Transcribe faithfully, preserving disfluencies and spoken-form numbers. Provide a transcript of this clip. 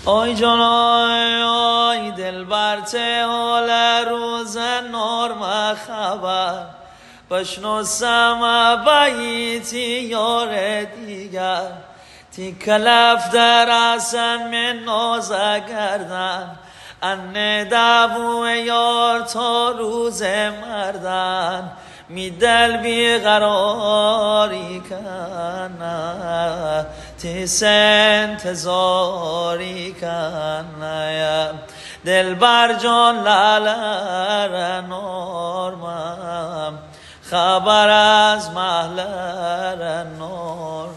آی جان آی آی دل برته حال روز نرم خبر بشنو سما بیتی یار دیگر تی کلف در اصن من نازه گردن ان دعوو یار تا روز مردن می دل بیقراری کنه تیس انتظاری کنه دل بر جان لالر نورمم خبر از محلر نورمم